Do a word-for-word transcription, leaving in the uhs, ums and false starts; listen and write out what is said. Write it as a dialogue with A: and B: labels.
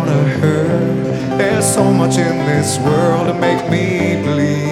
A: wanna hurt. There's so much in this world to make me bleed.